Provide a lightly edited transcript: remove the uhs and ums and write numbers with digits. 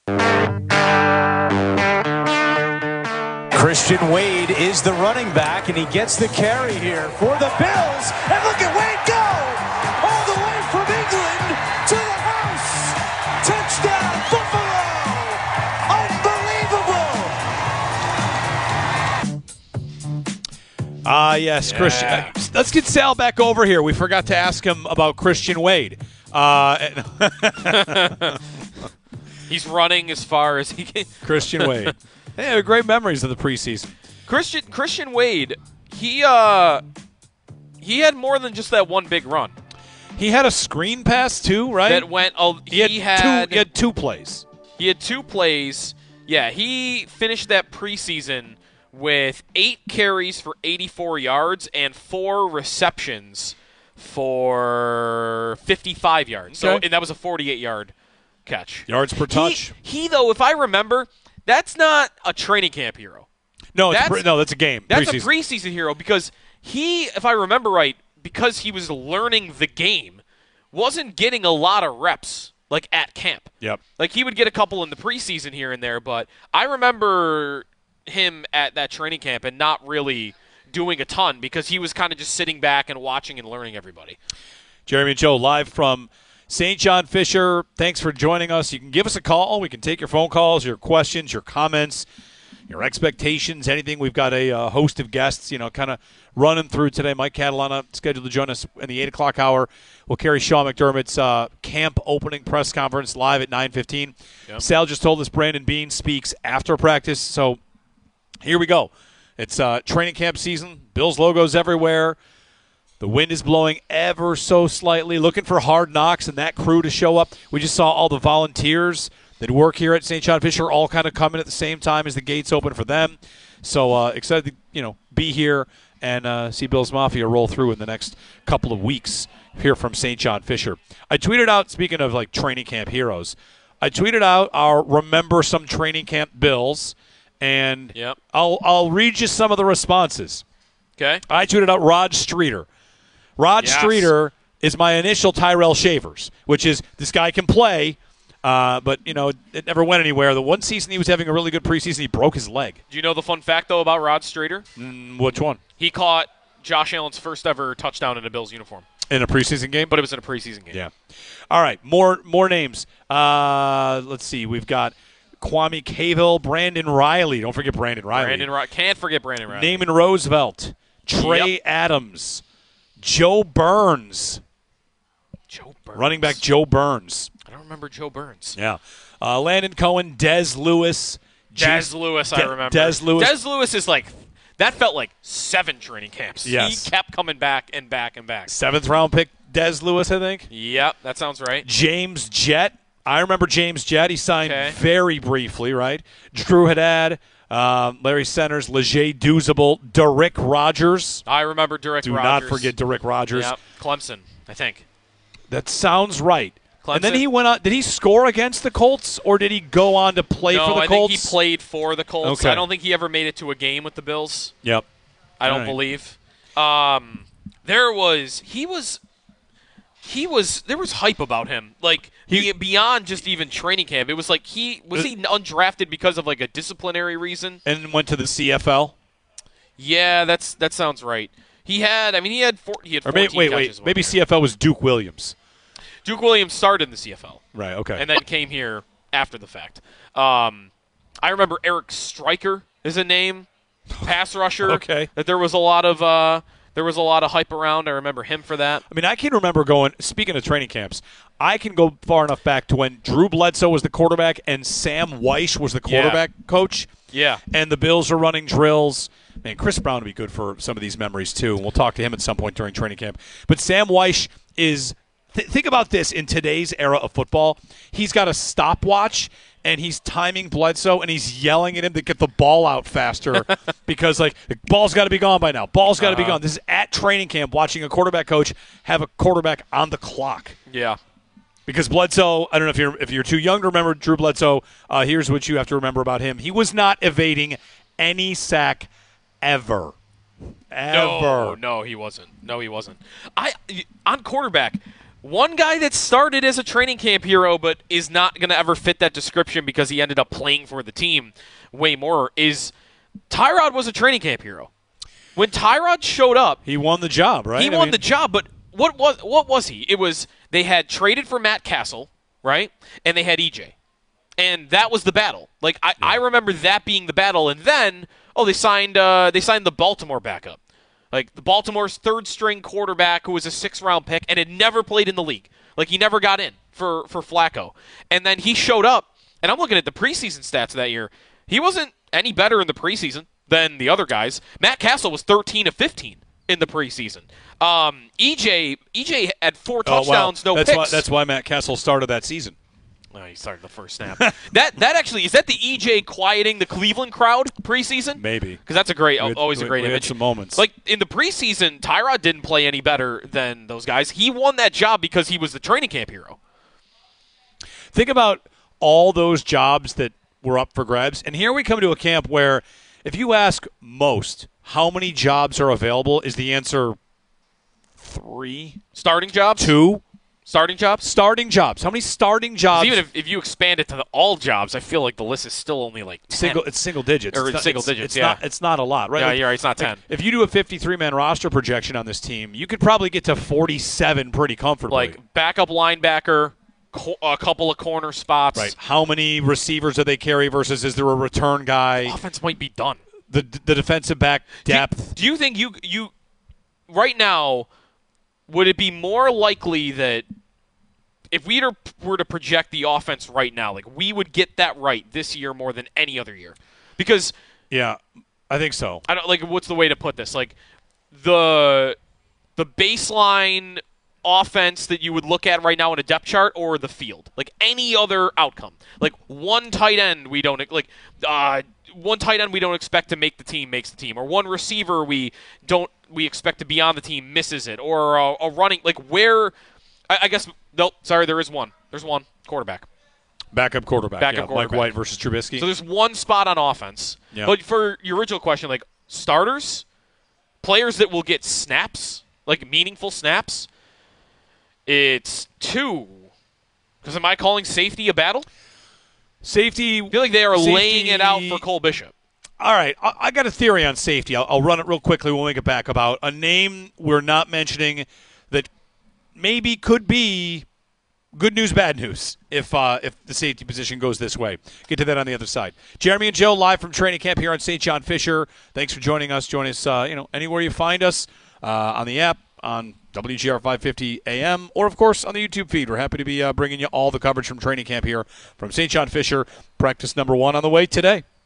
Christian Wade is the running back, and he gets the carry here for the Bills. And look at Wade go! All the way from England to the house! Touchdown, Buffalo! Unbelievable! Yes, yeah. Christian. Let's get Sal back over here. We forgot to ask him about Christian Wade. He's running as far as he can. Christian Wade. Hey, great memories of the preseason. Christian Wade, he had more than just that one big run. He had a screen pass too, right? That went. He had two plays. He had 2 plays. Yeah, he finished that preseason with 8 carries for 84 yards and 4 receptions for 55 yards. Okay. So, and that was a 48-yard catch. Yards per touch. He though, if I remember, that's not a training camp hero. No, that's a game. That's a preseason hero because he, if I remember right, because he was learning the game, wasn't getting a lot of reps like at camp. Yep. Like he would get a couple in the preseason here and there, but I remember him at that training camp and not really doing a ton because he was kind of just sitting back and watching and learning everybody. Jeremy and Joe live from St. John Fisher. Thanks for joining us. You can give us a call. We can take your phone calls, your questions, your comments, your expectations, anything. We've got a host of guests, kind of running through today. Mike Catalana scheduled to join us in the 8 o'clock hour. We'll carry Sean McDermott's camp opening press conference live at 9:15. Yep. Sal just told us Brandon Beane speaks after practice. So here we go. It's training camp season. Bills logos everywhere. The wind is blowing ever so slightly, looking for Hard Knocks and that crew to show up. We just saw all the volunteers that work here at St. John Fisher all kind of coming at the same time as the gates open for them. So excited to be here and see Bills Mafia roll through in the next couple of weeks here from St. John Fisher. I tweeted out, speaking of like training camp heroes, I tweeted out our Remember Some Training Camp Bills, and yep. I'll read you some of the responses. Okay. I tweeted out Rod Streeter. Rod Streeter is my initial Tyrell Shavers, which is this guy can play, but, it never went anywhere. The one season he was having a really good preseason, he broke his leg. Do you know the fun fact, though, about Rod Streeter? Which one? He caught Josh Allen's first ever touchdown in a Bills uniform. In a preseason game? But it was in a preseason game. Yeah. All right, more names. Let's see. We've got Kwame Cavill, Brandon Riley. Don't forget Brandon Riley. Can't forget Brandon Riley. Naaman Roosevelt, Trey Adams, Joe Burns. Running back Joe Burns. I don't remember Joe Burns. Yeah. Landon Cohen, Dez Lewis. I remember. Dez Lewis. Dez Lewis is that felt like 7 training camps. Yes. He kept coming back and back and back. 7th round pick, Dez Lewis, I think. Yep, that sounds right. James Jett. I remember James Jett. He signed very briefly, right? Drew Haddad, Larry Centers, Leger Douzable, Derrick Rogers. I remember Derrick Rogers. Do not forget Derrick Rogers. Yep. Clemson, I think. That sounds right. Clemson. And then he went on. Did he score against the Colts, or did he go on to play for the Colts? No, I think he played for the Colts. Okay. I don't think he ever made it to a game with the Bills. Yep. I don't believe. There was hype about him. Like beyond just even training camp. It was like he undrafted because of like a disciplinary reason and went to the CFL. Yeah, that sounds right. He had 14 catches. Maybe CFL was Duke Williams. Duke Williams started in the CFL. Right, okay. And then came here after the fact. I remember Eric Stryker is a name, pass rusher. Okay. That there was a lot of hype around. I remember him for that. I mean, I can remember speaking of training camps, I can go far enough back to when Drew Bledsoe was the quarterback and Sam Weish was the quarterback coach. Yeah. And the Bills are running drills. Man, Chris Brown would be good for some of these memories, too. And we'll talk to him at some point during training camp. But Sam Weish is think about this in today's era of football. He's got a stopwatch, and he's timing Bledsoe, and he's yelling at him to get the ball out faster because, the ball's got to be gone by now. Ball's got to be gone. This is at training camp watching a quarterback coach have a quarterback on the clock. Yeah. Because Bledsoe, I don't know if you're too young to remember Drew Bledsoe, here's what you have to remember about him. He was not evading any sack ever. No, he wasn't. On quarterback, One guy that started as a training camp hero but is not going to ever fit that description because he ended up playing for the team way more is Tyrod was a training camp hero. When Tyrod showed up, he won the job, right? He won the job, but what was he? It was they had traded for Matt Castle, right? And they had EJ. And that was the battle. Like I remember that being the battle, and then they signed the Baltimore backup. Like the Baltimore's third string quarterback who was a 6th-round pick and had never played in the league. Like he never got in for Flacco. And then he showed up, and I'm looking at the preseason stats that year. He wasn't any better in the preseason than the other guys. Matt Castle was 13 of 15 in the preseason. EJ had 4 touchdowns, no picks. That's why Matt Castle started that season. Oh, he started the first snap. that actually is that the EJ quieting the Cleveland crowd preseason? Maybe, because that's always a great image. Had some moments. Like in the preseason, Tyrod didn't play any better than those guys. He won that job because he was the training camp hero. Think about all those jobs that were up for grabs, and here we come to a camp where, if you ask most how many jobs are available, is the answer 3? Starting jobs? 2? Starting jobs? Starting jobs. How many starting jobs? Even if you expand it to all jobs, I feel like the list is still only like 10. It's single digits. Or single digits, yeah. It's not a lot, right? Yeah, you're right. It's not 10. If you do a 53-man roster projection on this team, you could probably get to 47 pretty comfortably. Like backup linebacker, a couple of corner spots. Right. How many receivers do they carry versus is there a return guy? Offense might be done. The defensive back depth. Do you think you right now, would it be more likely that if we were to project the offense right now, like we would get that right this year more than any other year? Because yeah, I think so. I don't like what's the way to put this? Like the baseline offense that you would look at right now in a depth chart or the field, like any other outcome, like one tight end we don't expect to make the team makes the team, or one receiver we expect to be on the team misses it, or a running like where I guess nope, sorry, there is one. There's one quarterback. Backup quarterback. Quarterback. Mike White versus Trubisky. So there's one spot on offense. Yeah. But for your original question, like starters, players that will get snaps, like meaningful snaps, it's 2. Because am I calling safety a battle? Safety. I feel like they are laying it out for Cole Bishop. All right, I got a theory on safety. I'll run it real quickly. We'll make it back about a name we're not mentioning that maybe could be good news, bad news if the safety position goes this way. Get to that on the other side. Jeremy and Joe live from training camp here on St. John Fisher. Thanks for joining us. Join us anywhere you find us on the app, on WGR 550 AM, or, of course, on the YouTube feed. We're happy to be bringing you all the coverage from training camp here from St. John Fisher. Practice number 1 on the way today.